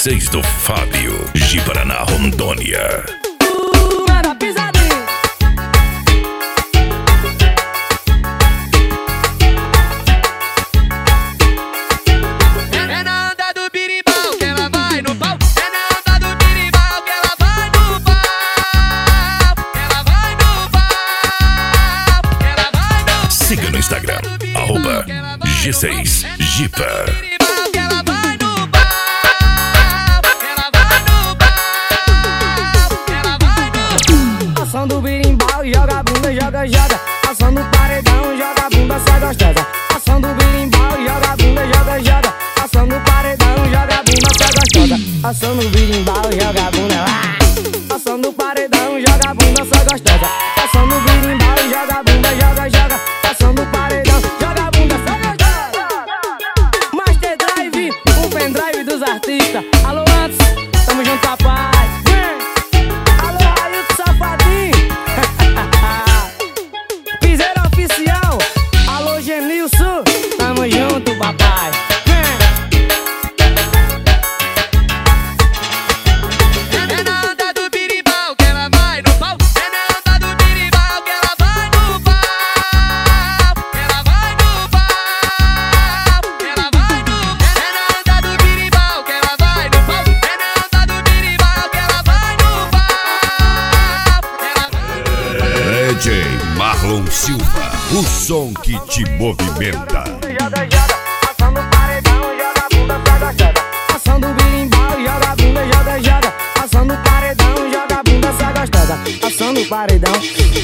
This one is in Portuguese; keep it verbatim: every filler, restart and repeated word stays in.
seis do Fábio, Ji-Paraná, Rondônia. Manda pisadinha. É na onda do birimbau que ela vai no pau. É na onda do birimbau que ela vai no pau. Ela vai no pau. Ela vai no pau. Siga no Instagram, arroba G seis Jipa. Ação do birimbau, joga a bunda, joga, joga. Ação do paredão, joga a bunda, sai gostosa. Ação do birimbau, joga a bunda, joga, joga. Ação do paredão, joga a bunda, sai gostosa. Ação do birimbau, joga a bunda. Ah! Ação do paredão, joga a bunda, sai gostosa. Ação do birimbau, joga a bunda, joga, joga. Ação do paredão, joga a bunda, sai gostosa. Master Drive, o pendrive dos artistas. Alô, antes, tamo junto, papai. Tamo junto, papai. É na onda do birimbau que ela vai no pau. É na onda do birimbau que ela vai no pau. Ela vai no pau. Ela vai no pau. É na onda do birimbau que ela vai no pau. É na onda do birimbau que ela vai no pau. D J Marlon Silva, o som que te movimenta. Joga, joga, ação do paredão, joga a bunda, sai gostosa. Ação do birimbau, joga a bunda, joga, joga. Ação do paredão, joga a bunda, sai gostosa. Ação do paredão.